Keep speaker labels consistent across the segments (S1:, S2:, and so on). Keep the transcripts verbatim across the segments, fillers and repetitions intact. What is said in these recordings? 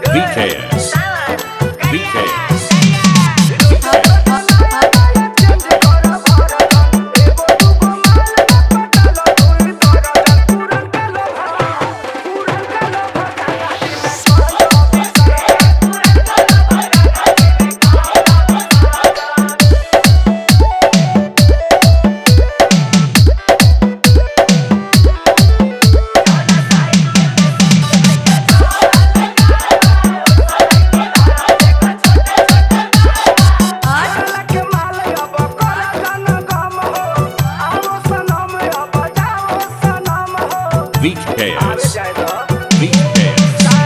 S1: V K S. V K S. V K S. V K S.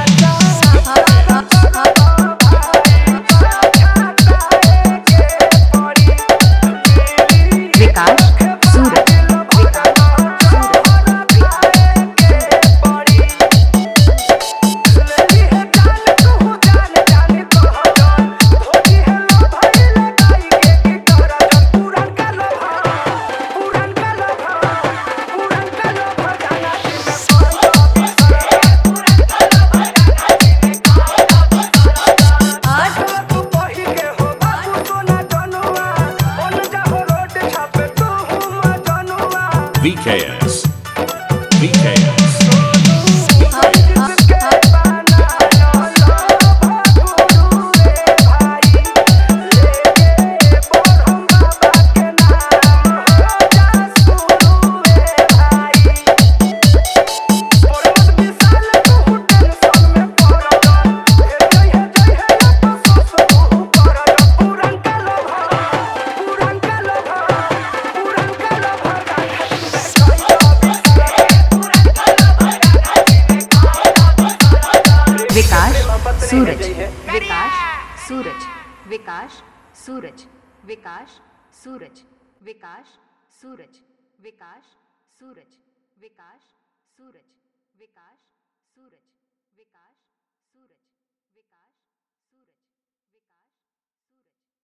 S2: विकास सूरज
S1: V K S. V K S.
S2: विकास सूरज विकास सूरज विकास सूरज विकास सूरज विकास सूरज विकास सूरज विकास सूरज विकास सूरज विकास